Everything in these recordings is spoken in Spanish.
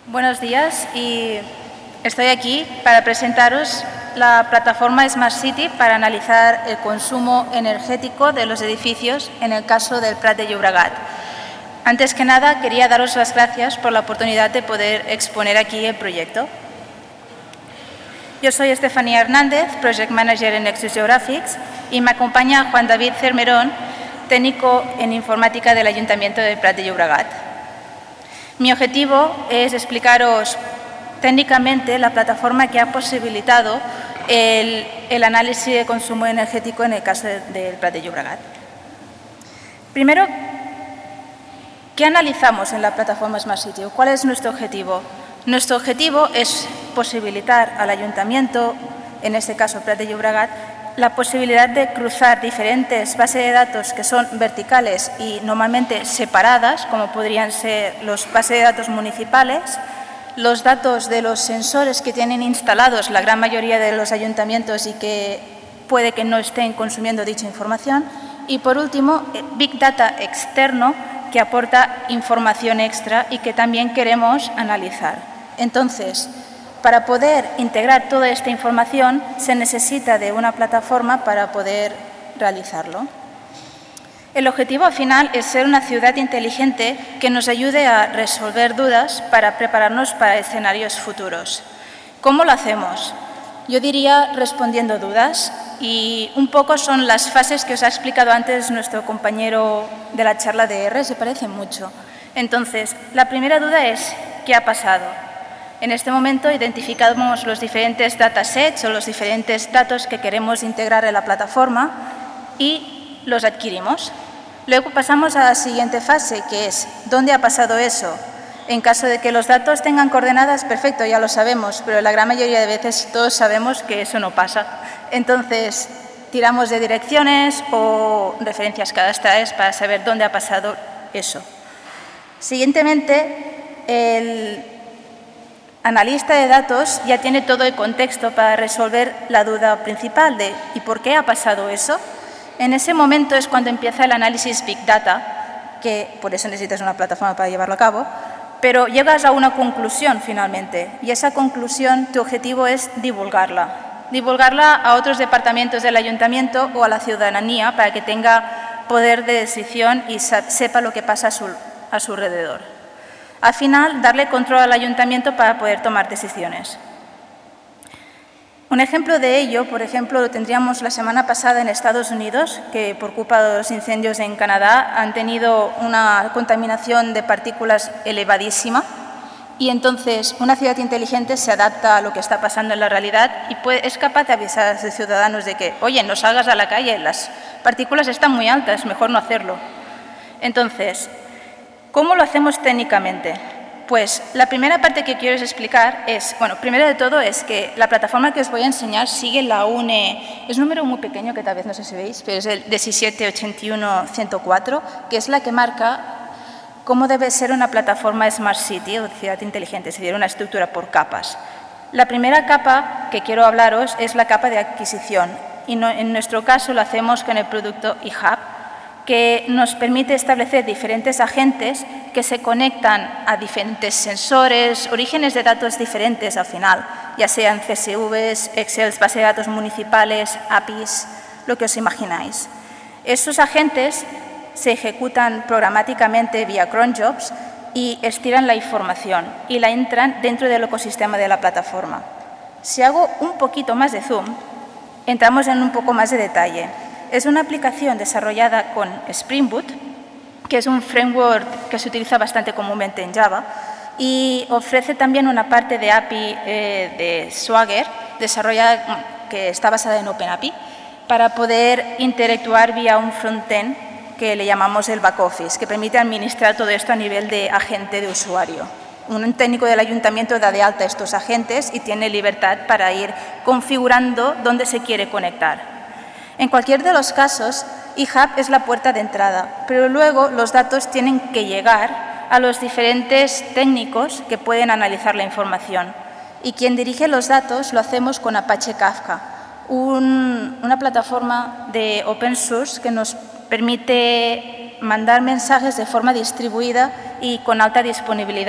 Buenos días y estoy aquí para presentaros la plataforma Smart City para analizar el consumo energético de los edificios en el caso del Prat de Llobregat. Antes que nada, quería daros las gracias por la oportunidad de poder exponer aquí el proyecto. Yo soy Estefanía Hernández, Project Manager en Nexus Geographics, y me acompaña Juan David Cermerón, técnico en informática del Ayuntamiento del Prat de Llobregat. Mi objetivo es explicaros técnicamente la plataforma que ha posibilitado el análisis de consumo energético en el caso del Prat de Llobregat. Primero, ¿qué analizamos en la plataforma Smart City? ¿Cuál es nuestro objetivo? Nuestro objetivo es posibilitar al Ayuntamiento, en este caso el Prat de Llobregat, la posibilidad de cruzar diferentes bases de datos que son verticales y normalmente separadas, como podrían ser los bases de datos municipales, los datos de los sensores que tienen instalados la gran mayoría de los ayuntamientos y que puede que no estén consumiendo dicha información, y por último, Big Data externo que aporta información extra y que también queremos analizar. Entonces, para poder integrar toda esta información se necesita de una plataforma para poder realizarlo. El objetivo final es ser una ciudad inteligente que nos ayude a resolver dudas para prepararnos para escenarios futuros. ¿Cómo lo hacemos? Yo diría respondiendo dudas, y un poco son las fases que os ha explicado antes nuestro compañero de la charla de R, se parecen mucho. Entonces, la primera duda es ¿qué ha pasado? En este momento identificamos los diferentes datasets o los diferentes datos que queremos integrar en la plataforma y los adquirimos. Luego pasamos a la siguiente fase, que es ¿dónde ha pasado eso? En caso de que los datos tengan coordenadas, perfecto, ya lo sabemos, pero la gran mayoría de veces todos sabemos que eso no pasa. Entonces, tiramos de direcciones o referencias cadastrales para saber dónde ha pasado eso. Siguientemente, el analista de datos ya tiene todo el contexto para resolver la duda principal de ¿y por qué ha pasado eso? En ese momento es cuando empieza el análisis Big Data, que por eso necesitas una plataforma para llevarlo a cabo, pero llegas a una conclusión finalmente, y esa conclusión, tu objetivo es divulgarla a otros departamentos del ayuntamiento o a la ciudadanía para que tenga poder de decisión y sepa lo que pasa a su alrededor. Al final, darle control al ayuntamiento para poder tomar decisiones. Un ejemplo de ello, por ejemplo, lo tendríamos la semana pasada en Estados Unidos, que por culpa de los incendios en Canadá han tenido una contaminación de partículas elevadísima, y entonces una ciudad inteligente se adapta a lo que está pasando en la realidad y es capaz de avisar a sus ciudadanos de que, oye, no salgas a la calle, las partículas están muy altas, mejor no hacerlo. Entonces, ¿cómo lo hacemos técnicamente? Pues la primera parte que quiero explicar es, bueno, primero de todo es que la plataforma que os voy a enseñar sigue la UNE, es un número muy pequeño que tal vez no sé si veis, pero es el 1781104, que es la que marca cómo debe ser una plataforma Smart City o ciudad inteligente, es decir, una estructura por capas. La primera capa que quiero hablaros es la capa de adquisición, y en nuestro caso lo hacemos con el producto eHub, que nos permite establecer diferentes agentes que se conectan a diferentes sensores, orígenes de datos diferentes al final, ya sean CSVs, Excel, bases de datos municipales, APIs, lo que os imagináis. Estos agentes se ejecutan programáticamente vía cron jobs y estiran la información y la entran dentro del ecosistema de la plataforma. Si hago un poquito más de zoom, entramos en un poco más de detalle. Es una aplicación desarrollada con Spring Boot, que es un framework que se utiliza bastante comúnmente en Java, y ofrece también una parte de API de Swagger, desarrollada, que está basada en OpenAPI, para poder interactuar vía un frontend que le llamamos el back office, que permite administrar todo esto a nivel de agente de usuario. Un técnico del ayuntamiento da de alta estos agentes y tiene libertad para ir configurando dónde se quiere conectar. En cualquier de los casos, eHub es la puerta de entrada, pero luego los datos tienen que llegar a los diferentes técnicos que pueden analizar la información. Y quien dirige los datos lo hacemos con Apache Kafka, una plataforma de open source que nos permite mandar mensajes de forma distribuida y con alta disponibilidad.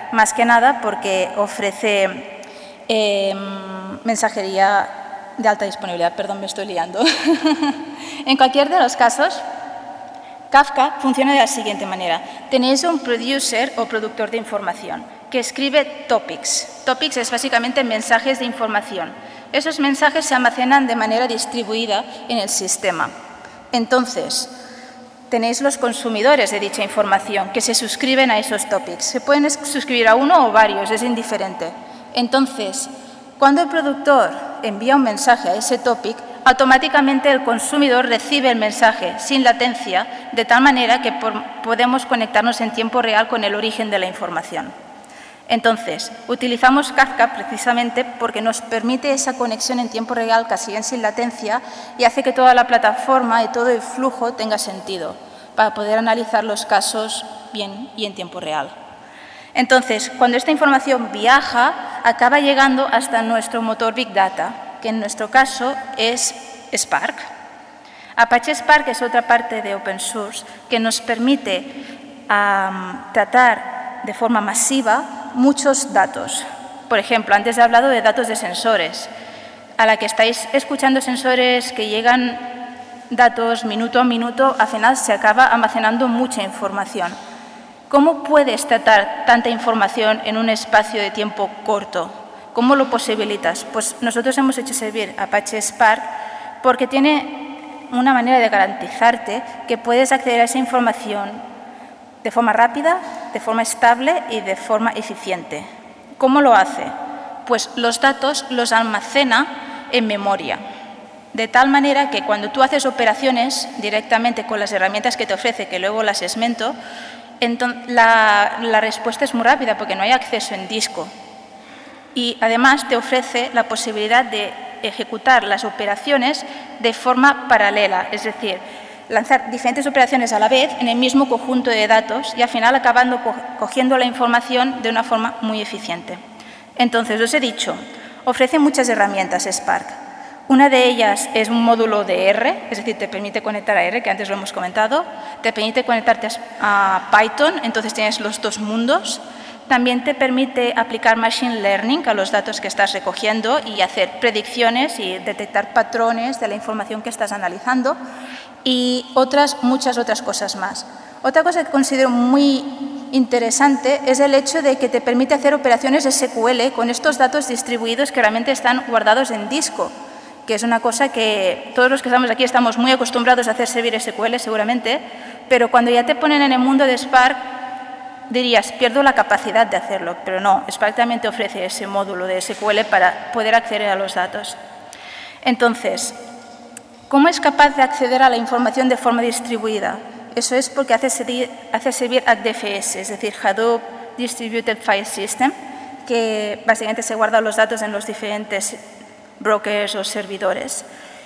más que nada porque ofrece mensajería de alta disponibilidad. Perdón, me estoy liando. En cualquier de los casos, Kafka funciona de la siguiente manera. Tenéis un producer o productor de información que escribe topics. Topics es básicamente mensajes de información. Esos mensajes se almacenan de manera distribuida en el sistema. Entonces, tenéis los consumidores de dicha información que se suscriben a esos topics. Se pueden suscribir a uno o varios, es indiferente. Entonces, cuando el productor envía un mensaje a ese topic, automáticamente el consumidor recibe el mensaje sin latencia, de tal manera que podemos conectarnos en tiempo real con el origen de la información. Entonces, utilizamos Kafka precisamente porque nos permite esa conexión en tiempo real casi sin latencia y hace que toda la plataforma y todo el flujo tenga sentido para poder analizar los casos bien y en tiempo real. Entonces, cuando esta información viaja, acaba llegando hasta nuestro motor Big Data, que en nuestro caso es Spark. Apache Spark es otra parte de Open Source que nos permite tratar de forma masiva muchos datos. Por ejemplo, antes he hablado de datos de sensores. A la que estáis escuchando sensores que llegan datos minuto a minuto, al final se acaba almacenando mucha información. ¿Cómo puedes tratar tanta información en un espacio de tiempo corto? ¿Cómo lo posibilitas? Pues nosotros hemos hecho servir Apache Spark porque tiene una manera de garantizarte que puedes acceder a esa información de forma rápida, de forma estable y de forma eficiente. ¿Cómo lo hace? Pues los datos los almacena en memoria, de tal manera que cuando tú haces operaciones directamente con las herramientas que te ofrece, que luego las esmento, la respuesta es muy rápida porque no hay acceso en disco. Y además te ofrece la posibilidad de ejecutar las operaciones de forma paralela, es decir, lanzar diferentes operaciones a la vez en el mismo conjunto de datos y al final acabando cogiendo la información de una forma muy eficiente. Entonces, os he dicho, ofrece muchas herramientas Spark. Una de ellas es un módulo de R, es decir, te permite conectar a R, que antes lo hemos comentado, te permite conectarte a Python, entonces tienes los dos mundos. También te permite aplicar Machine Learning a los datos que estás recogiendo y hacer predicciones y detectar patrones de la información que estás analizando y muchas otras cosas más. Otra cosa que considero muy interesante es el hecho de que te permite hacer operaciones SQL con estos datos distribuidos que realmente están guardados en disco, que es una cosa que todos los que estamos aquí estamos muy acostumbrados a hacer servir SQL seguramente, pero cuando ya te ponen en el mundo de Spark, dirías, pierdo la capacidad de hacerlo, pero no, Spark también te ofrece ese módulo de SQL para poder acceder a los datos. Entonces, ¿cómo es capaz de acceder a la información de forma distribuida? Eso es porque hace servir HDFS, es decir, Hadoop Distributed File System, que básicamente se guardan los datos en los diferentes brokers o servidores.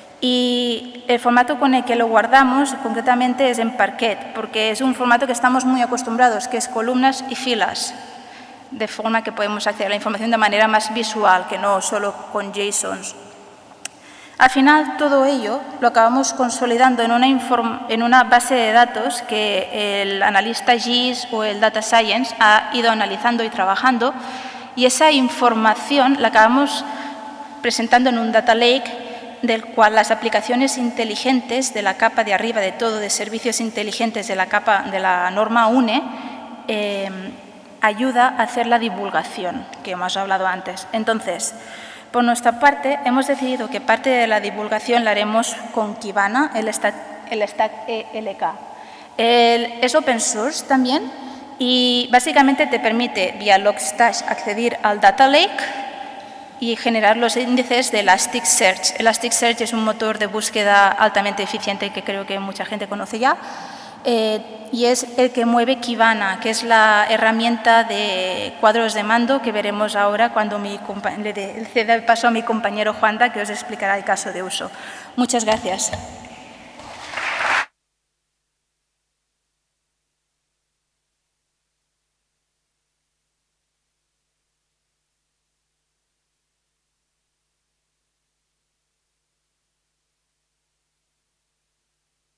Y el formato con el que lo guardamos concretamente es en Parquet, porque es un formato que estamos muy acostumbrados, que es columnas y filas, de forma que podemos acceder a la información de manera más visual, que no solo con JSONs. Al final, todo ello lo acabamos consolidando en una base de datos que el analista GIS o el Data Science ha ido analizando y trabajando, y esa información la acabamos presentando en un Data Lake del cual las aplicaciones inteligentes de la capa de arriba de todo, de servicios inteligentes de la capa de la norma UNE, ayuda a hacer la divulgación que hemos hablado antes. Entonces, por nuestra parte, hemos decidido que parte de la divulgación la haremos con Kibana, el stack ELK. Es open source también y básicamente te permite vía Logstash acceder al Data Lake y generar los índices de Elasticsearch. Elasticsearch es un motor de búsqueda altamente eficiente que creo que mucha gente conoce ya y es el que mueve Kibana, que es la herramienta de cuadros de mando que veremos ahora cuando le ceda el paso a mi compañero Juanda, que os explicará el caso de uso. Muchas gracias.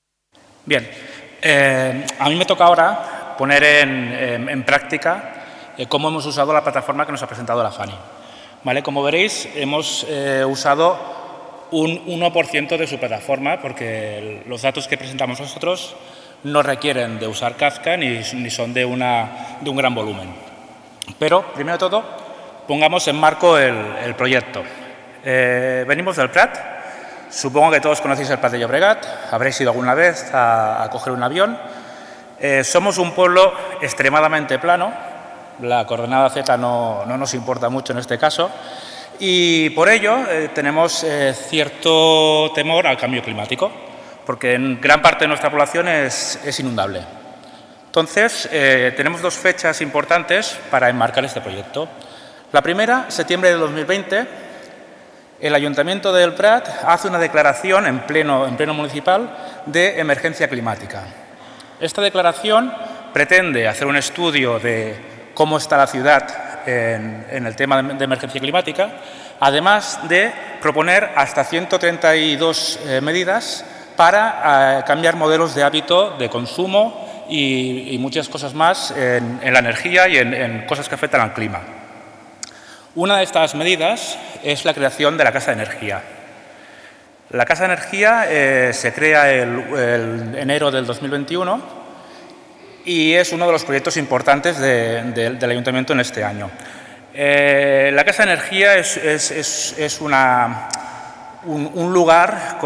Bien, a mí me toca ahora poner en práctica cómo hemos usado la plataforma que nos ha presentado la Fanny. ¿Vale? Como veréis, hemos usado un 1% de su plataforma, porque los datos que presentamos nosotros no requieren de usar Kafka ni son de un gran volumen. Pero, primero de todo, pongamos en marco el proyecto. Venimos del Prat. Supongo que todos conocéis el Prat de Llobregat. Habréis ido alguna vez a coger un avión. Somos un pueblo extremadamente plano. La coordenada Z no nos importa mucho en este caso. Y por ello tenemos cierto temor al cambio climático, porque en gran parte de nuestra población es inundable. Entonces, tenemos dos fechas importantes para enmarcar este proyecto. La primera, septiembre de 2020, el Ayuntamiento del Prat hace una declaración en pleno municipal de emergencia climática. Esta declaración pretende hacer un estudio de cómo está la ciudad en el tema de emergencia climática, además de proponer hasta 132 medidas para cambiar modelos de hábito de consumo y muchas cosas más en la energía y en cosas que afectan al clima. Una de estas medidas es la creación de la Casa de Energía. La Casa de Energía se crea el enero del 2021 y es uno de los proyectos importantes del Ayuntamiento en este año. La Casa de Energía es un lugar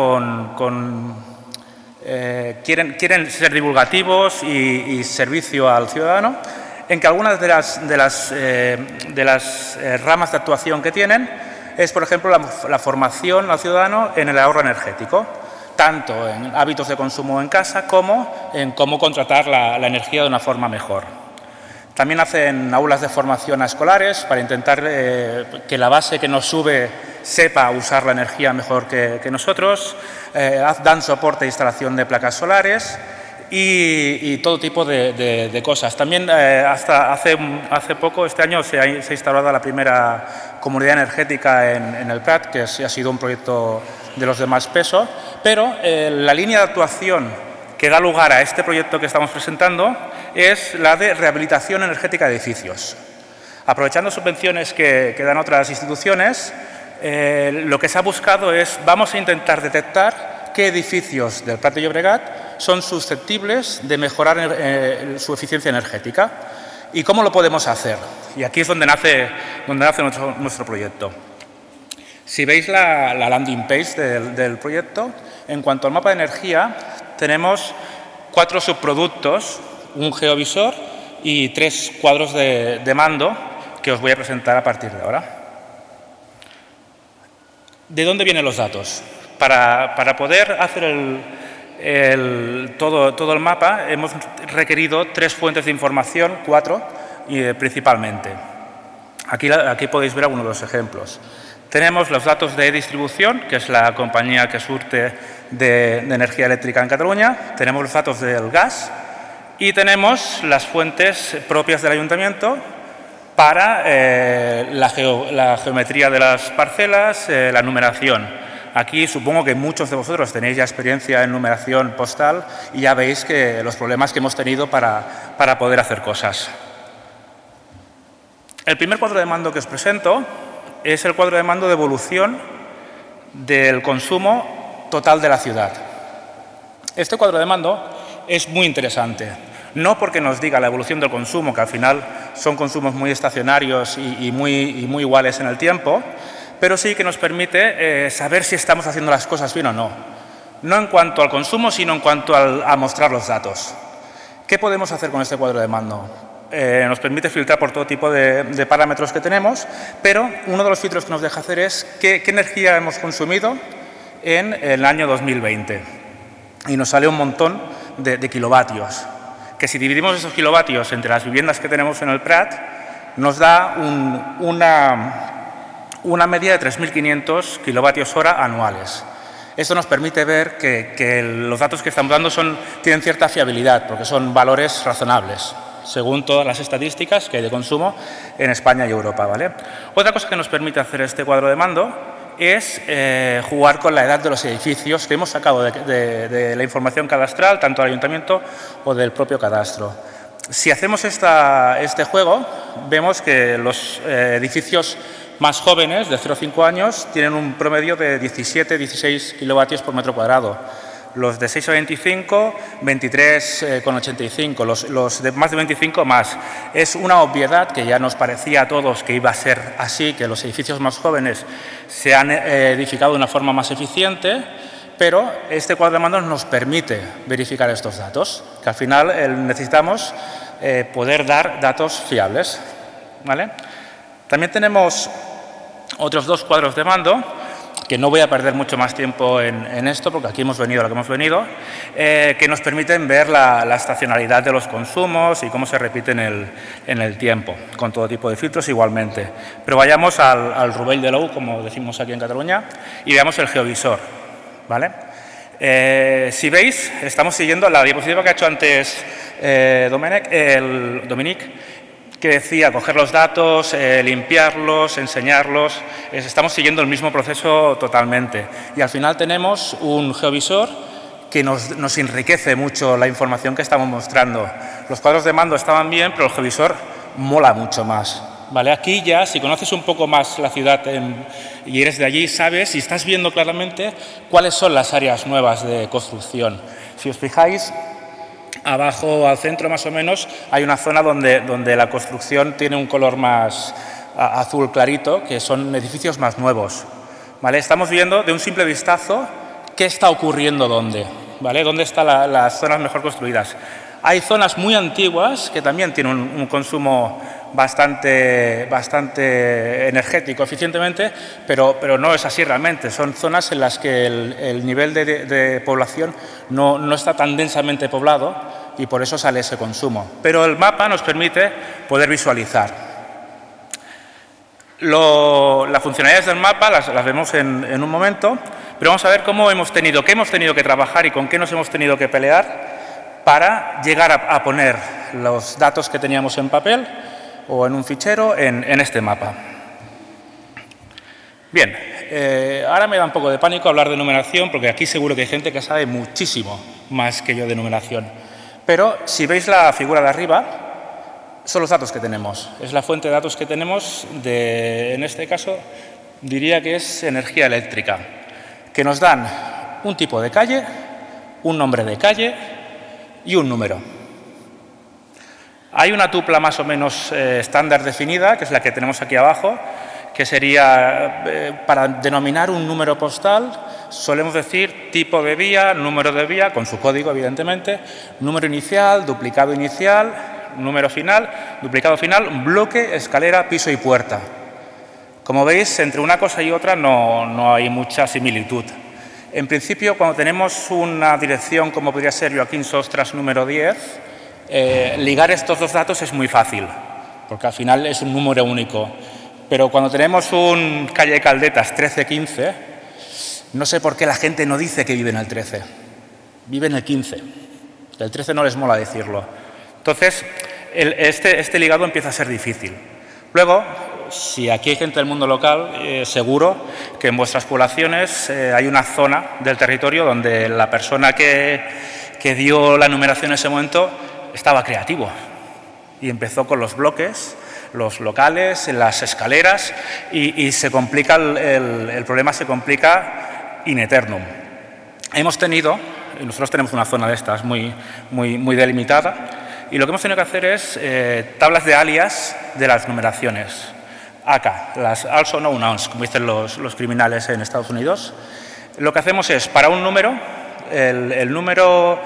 quieren ser divulgativos y servicio al ciudadano, en que algunas de las ramas de actuación que tienen es, por ejemplo, la formación al ciudadano en el ahorro energético, tanto en hábitos de consumo en casa como en cómo contratar la energía de una forma mejor. También hacen aulas de formación a escolares para intentar que la base que nos sube sepa usar la energía mejor que nosotros. Dan soporte a instalación de placas solares y todo tipo de cosas. También hasta hace poco, este año, se ha instalado la primera comunidad energética en el Prat, que ha sido un proyecto de los de más peso, pero la línea de actuación que da lugar a este proyecto que estamos presentando es la de rehabilitación energética de edificios. Aprovechando subvenciones que dan otras instituciones, lo que se ha buscado es, vamos a intentar detectar qué edificios del Prat de Llobregat son susceptibles de mejorar su eficiencia energética y cómo lo podemos hacer. Y aquí es donde nace nuestro proyecto. Si veis la landing page del proyecto, en cuanto al mapa de energía, tenemos 4 subproductos, un geovisor y 3 cuadros de mando que os voy a presentar a partir de ahora. ¿De dónde vienen los datos? Para poder hacer todo el mapa hemos requerido 3 fuentes de información, 4 principalmente. Aquí podéis ver algunos de los ejemplos. Tenemos los datos de distribución, que es la compañía que surte de energía eléctrica en Cataluña. Tenemos los datos del gas y tenemos las fuentes propias del ayuntamiento para la geometría de las parcelas, la numeración. Aquí supongo que muchos de vosotros tenéis ya experiencia en numeración postal y ya veis que los problemas que hemos tenido para poder hacer cosas. El primer cuadro de mando que os presento es el cuadro de mando de evolución del consumo total de la ciudad. Este cuadro de mando es muy interesante, no porque nos diga la evolución del consumo, que al final son consumos muy estacionarios y muy iguales en el tiempo, pero sí que nos permite saber si estamos haciendo las cosas bien o no. No en cuanto al consumo, sino en cuanto a mostrar los datos. ¿Qué podemos hacer con este cuadro de mando? Nos permite filtrar por todo tipo de parámetros que tenemos, pero uno de los filtros que nos deja hacer es qué energía hemos consumido en el año 2020. Y nos sale un montón de kilovatios, que si dividimos esos kilovatios entre las viviendas que tenemos en el Prat, nos da una media de 3.500 kilovatios hora anuales. Esto nos permite ver que los datos que estamos dando tienen cierta fiabilidad, porque son valores razonables, según todas las estadísticas que hay de consumo en España y Europa, ¿vale? Otra cosa que nos permite hacer este cuadro de mando es jugar con la edad de los edificios que hemos sacado de la información cadastral, tanto del ayuntamiento o del propio cadastro. Si hacemos este juego, vemos que los edificios más jóvenes, de 0 a 5 años, tienen un promedio de 17-16 kilovatios por metro cuadrado. Los de 6 a 25, 23,85. Los de más de 25, más. Es una obviedad que ya nos parecía a todos que iba a ser así, que los edificios más jóvenes se han edificado de una forma más eficiente, pero este cuadro de mando nos permite verificar estos datos, que al final necesitamos poder dar datos fiables, ¿vale? También tenemos otros 2 cuadros de mando, que no voy a perder mucho más tiempo en esto, porque aquí hemos venido a lo que hemos venido, que nos permiten ver la estacionalidad de los consumos y cómo se repiten en el tiempo, con todo tipo de filtros igualmente. Pero vayamos al rovell de l'ou, como decimos aquí en Cataluña, y veamos el geovisor, ¿vale? Si veis, estamos siguiendo la diapositiva que ha hecho antes Dominic, que decía coger los datos, limpiarlos, enseñarlos. Estamos siguiendo el mismo proceso totalmente. Y al final tenemos un geovisor que nos enriquece mucho la información que estamos mostrando. Los cuadros de mando estaban bien, pero el geovisor mola mucho más, ¿vale? Aquí ya, si conoces un poco más la ciudad y eres de allí, sabes y estás viendo claramente cuáles son las áreas nuevas de construcción. Si os fijáis, abajo al centro más o menos hay una zona donde la construcción tiene un color más azul clarito, que son edificios más nuevos, ¿vale? Estamos viendo de un simple vistazo qué está ocurriendo dónde, ¿vale? Dónde están las zonas mejor construidas. Hay zonas muy antiguas que también tienen un consumo bastante energético, eficientemente, pero no es así realmente. Son zonas en las que el nivel de población no está tan densamente poblado y por eso sale ese consumo. Pero el mapa nos permite poder visualizar. Las funcionalidades del mapa las vemos en un momento, pero vamos a ver qué hemos tenido que trabajar y con qué nos hemos tenido que pelear para llegar a poner los datos que teníamos en papel o en un fichero en este mapa. Bien, ahora me da un poco de pánico hablar de numeración, porque aquí seguro que hay gente que sabe muchísimo más que yo de numeración. Pero si veis la figura de arriba, son los datos que tenemos. Es la fuente de datos que tenemos en este caso, diría que es energía eléctrica, que nos dan un tipo de calle, un nombre de calle y un número. Hay una tupla más o menos estándar definida, que es la que tenemos aquí abajo, que sería, para denominar un número postal, solemos decir tipo de vía, número de vía, con su código evidentemente, número inicial, duplicado inicial, número final, duplicado final, bloque, escalera, piso y puerta. Como veis, entre una cosa y otra no hay mucha similitud. En principio, cuando tenemos una dirección como podría ser Joaquín Sostras número 10, ligar estos 2 datos es muy fácil, porque al final es un número único. Pero cuando tenemos un calle Caldetas 1315, no sé por qué la gente no dice que vive en el 13, vive en el 15. El 13 no les mola decirlo. Entonces, este ligado empieza a ser difícil. Luego, si aquí hay gente del mundo local, seguro que en vuestras poblaciones hay una zona del territorio donde la persona que dio la numeración en ese momento estaba creativo y empezó con los bloques, los locales, las escaleras y se complica el problema se complica in eternum. Nosotros tenemos una zona de estas muy delimitada y lo que hemos tenido que hacer es tablas de alias de las numeraciones. ACA, las also known nouns, como dicen los criminales en Estados Unidos. Lo que hacemos es, para un número, el número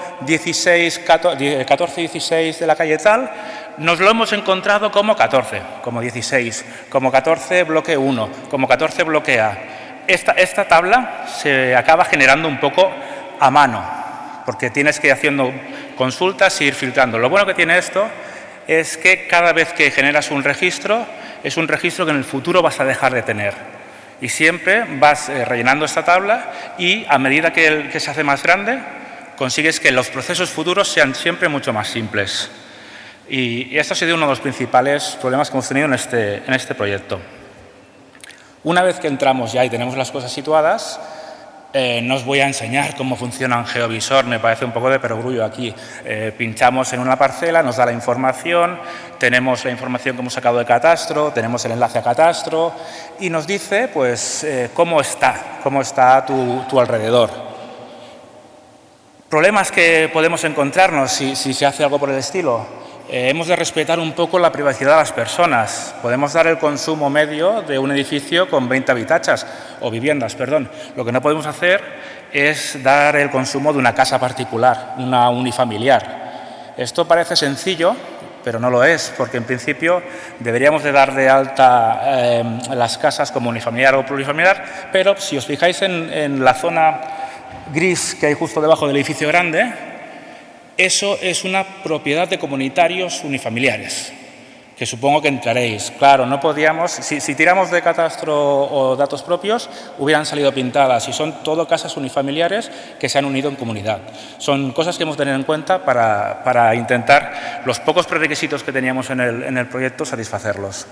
1416 de la calle tal, nos lo hemos encontrado como 14, como 16, como 14 bloque 1, como 14 bloque A. Esta tabla se acaba generando un poco a mano, porque tienes que ir haciendo consultas e ir filtrando. Lo bueno que tiene esto es que cada vez que generas un registro, es un registro que en el futuro vas a dejar de tener. Y siempre vas rellenando esta tabla y a medida que se hace más grande, consigues que los procesos futuros sean siempre mucho más simples. Y esto ha sido uno de los principales problemas que hemos tenido en este proyecto. Una vez que entramos ya y tenemos las cosas situadas, No os voy a enseñar cómo funciona un geovisor, me parece un poco de perogrullo aquí. Pinchamos en una parcela, nos da la información, tenemos la información que hemos sacado de Catastro, tenemos el enlace a Catastro y nos dice pues, cómo está tu alrededor. Problemas que podemos encontrarnos si se hace algo por el estilo. Hemos de respetar un poco la privacidad de las personas. Podemos dar el consumo medio de un edificio con 20 habitatges o viviendas, perdón. Lo que no podemos hacer es dar el consumo de una casa particular, una unifamiliar. Esto parece sencillo, pero no lo es, porque en principio deberíamos de dar de alta las casas como unifamiliar o plurifamiliar, pero si os fijáis en la zona gris que hay justo debajo del edificio grande, eso es una propiedad de comunitarios unifamiliares, que supongo que entraréis. Claro, no podíamos, si tiramos de Catastro o datos propios, hubieran salido pintadas y son todo casas unifamiliares que se han unido en comunidad. Son cosas que hemos de tener en cuenta para intentar los pocos prerequisitos que teníamos en el proyecto satisfacerlos.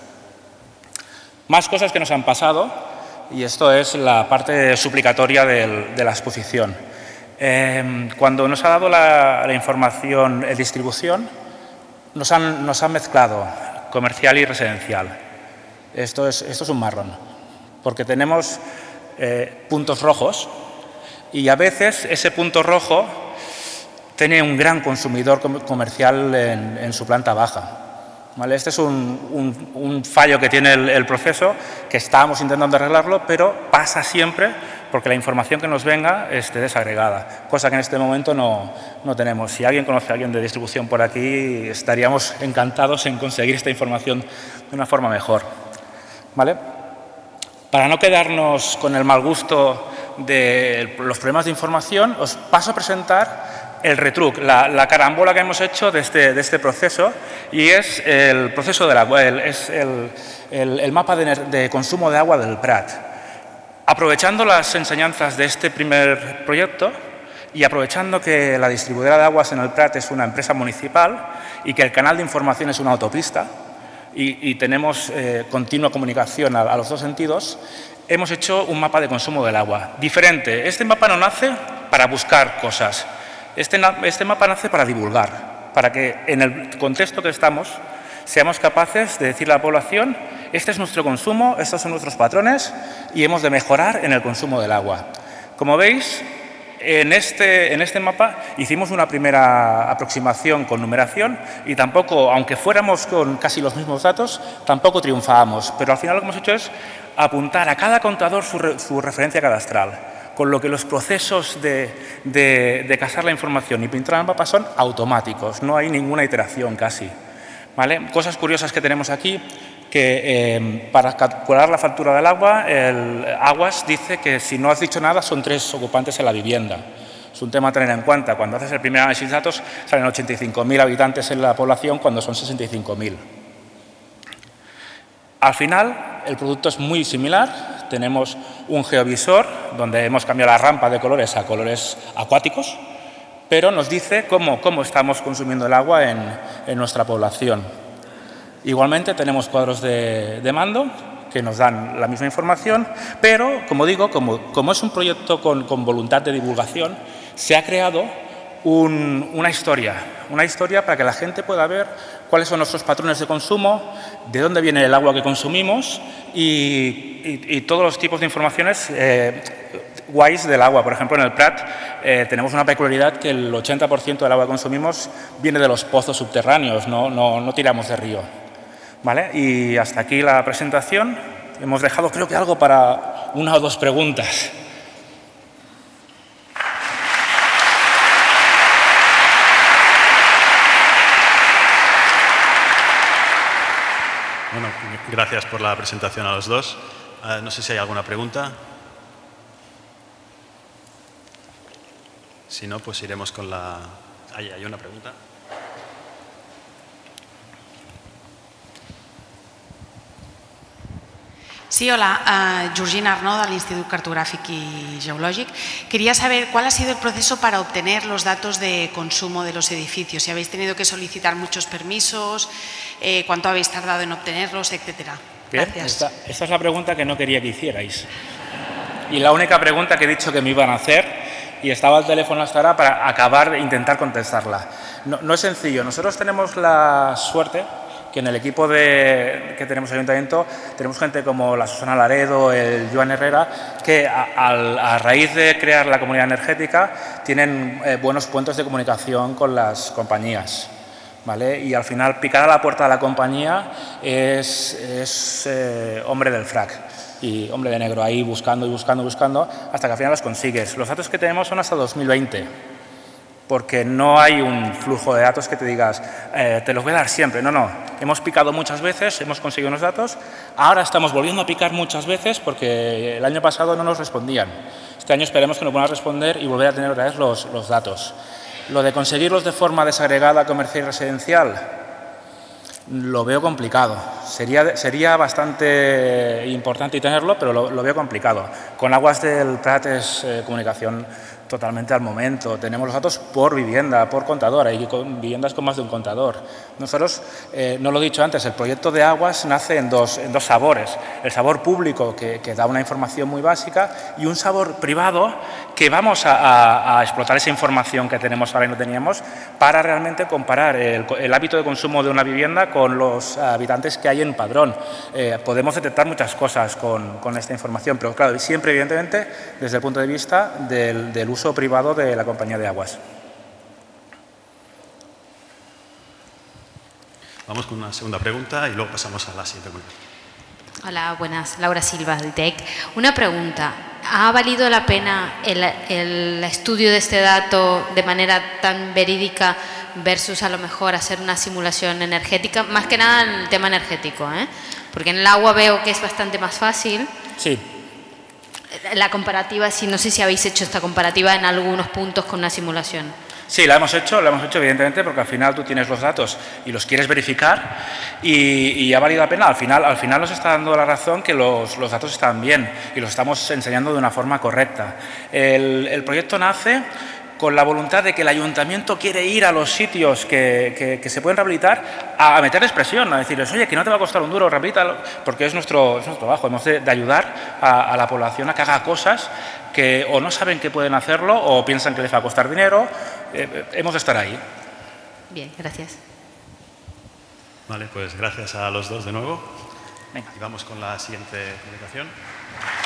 Más cosas que nos han pasado, y esto es la parte suplicatoria de la exposición. Cuando nos ha dado la información de distribución, nos han mezclado comercial y residencial. Esto es un marrón, porque tenemos puntos rojos y a veces ese punto rojo tiene un gran consumidor comercial en su planta baja. ¿Vale? Este es un fallo que tiene el proceso, que estábamos intentando arreglarlo, pero pasa siempre porque la información que nos venga esté desagregada, cosa que en este momento no tenemos. Si alguien conoce a alguien de distribución por aquí, estaríamos encantados en conseguir esta información de una forma mejor. ¿Vale? Para no quedarnos con el mal gusto de los problemas de información, os paso a presentar el retruc, la carambola que hemos hecho de este proceso, y es el proceso del agua, es el mapa de consumo de agua del Prat. Aprovechando las enseñanzas de este primer proyecto y aprovechando que la distribuidora de aguas en el Prat es una empresa municipal y que el canal de información es una autopista y tenemos continua comunicación a los dos sentidos, hemos hecho un mapa de consumo del agua. Diferente, este mapa no nace para buscar cosas, este mapa nace para divulgar, para que en el contexto que estamos seamos capaces de decirle a la población: este es nuestro consumo, estos son nuestros patrones y hemos de mejorar en el consumo del agua. Como veis, en este mapa hicimos una primera aproximación con numeración y tampoco, aunque fuéramos con casi los mismos datos, tampoco triunfábamos. Pero al final lo que hemos hecho es apuntar a cada contador su referencia cadastral, con lo que los procesos de casar la información y pintar el mapa son automáticos, no hay ninguna iteración casi. ¿Vale? Cosas curiosas que tenemos aquí, que para calcular la factura del agua, el Aguas dice que si no has dicho nada son 3 ocupantes en la vivienda. Es un tema a tener en cuenta. Cuando haces el primer análisis de datos salen 85.000 habitantes en la población cuando son 65.000. Al final, el producto es muy similar. Tenemos un geovisor donde hemos cambiado la rampa de colores a colores acuáticos, pero nos dice cómo estamos consumiendo el agua en nuestra población. Igualmente tenemos cuadros de mando que nos dan la misma información, pero, como digo, como es un proyecto con voluntad de divulgación, se ha creado una historia para que la gente pueda ver cuáles son nuestros patrones de consumo, de dónde viene el agua que consumimos y todos los tipos de informaciones guays del agua. Por ejemplo, en el Prat tenemos una peculiaridad que el 80% del agua que consumimos viene de los pozos subterráneos, no tiramos de río. ¿Vale? Y hasta aquí la presentación. Hemos dejado, creo que algo para 1 o 2 preguntas. Bueno, gracias por la presentación a los dos. No sé si hay alguna pregunta. Si no, pues iremos con la... Hay una pregunta. Sí, hola, Georgina Arnaud, del Instituto Cartográfico y Geológico. Quería saber cuál ha sido el proceso para obtener los datos de consumo de los edificios. Si habéis tenido que solicitar muchos permisos, cuánto habéis tardado en obtenerlos, etcétera. Bien, Gracias. esta es la pregunta que no quería que hicierais. y la única pregunta que he dicho que me iban a hacer, y estaba el teléfono hasta ahora para acabar de intentar contestarla. No es sencillo. Nosotros tenemos la suerte que en el equipo que tenemos en el Ayuntamiento tenemos gente como la Susana Laredo, el Joan Herrera, que a raíz de crear la comunidad energética tienen buenos puentes de comunicación con las compañías, ¿vale? Y al final picar a la puerta de la compañía es hombre del frac y hombre de negro ahí buscando y buscando, hasta que al final los consigues. Los datos que tenemos son hasta 2020. Porque no hay un flujo de datos que te digas, te los voy a dar siempre. No. Hemos picado muchas veces, hemos conseguido unos datos, ahora estamos volviendo a picar muchas veces porque el año pasado no nos respondían. Este año esperemos que nos vuelvan a responder y volver a tener otra vez los datos. Lo de conseguirlos de forma desagregada, comercial y residencial, lo veo complicado. Sería bastante importante tenerlo, pero lo veo complicado. Con Aguas del Prat es comunicación totalmente al momento. Tenemos los datos por vivienda, por contador, hay viviendas con más de un contador. Nosotros, no lo he dicho antes, el proyecto de Aguas nace en dos sabores. El sabor público, que da una información muy básica, y un sabor privado, que vamos a explotar esa información que tenemos ahora y no teníamos, para realmente comparar el hábito de consumo de una vivienda con los habitantes que hay en padrón. Podemos detectar muchas cosas con esta información, pero claro, siempre evidentemente desde el punto de vista del uso privado de la compañía de aguas. Vamos con una segunda pregunta y luego pasamos a la siguiente pregunta. Hola, buenas. Laura Silva, de TEC. Una pregunta. ¿Ha valido la pena el estudio de este dato de manera tan verídica versus a lo mejor hacer una simulación energética? Más que nada en el tema energético, ¿eh? Porque en el agua veo que es bastante más fácil. Sí. La comparativa, no sé si habéis hecho esta comparativa en algunos puntos con una simulación. Sí, la hemos hecho evidentemente porque al final tú tienes los datos y los quieres verificar y ha valido la pena. Al final nos está dando la razón que los datos están bien y los estamos enseñando de una forma correcta. El proyecto nace con la voluntad de que el ayuntamiento quiere ir a los sitios que se pueden rehabilitar a meterles presión, a decirles, oye, que no te va a costar un duro, rehabilitalo, porque es nuestro trabajo. Hemos de ayudar a la población a que haga cosas que o no saben que pueden hacerlo o piensan que les va a costar dinero. Hemos de estar ahí. Bien, gracias. Vale, pues gracias a los dos de nuevo. Venga. Y vamos con la siguiente comunicación.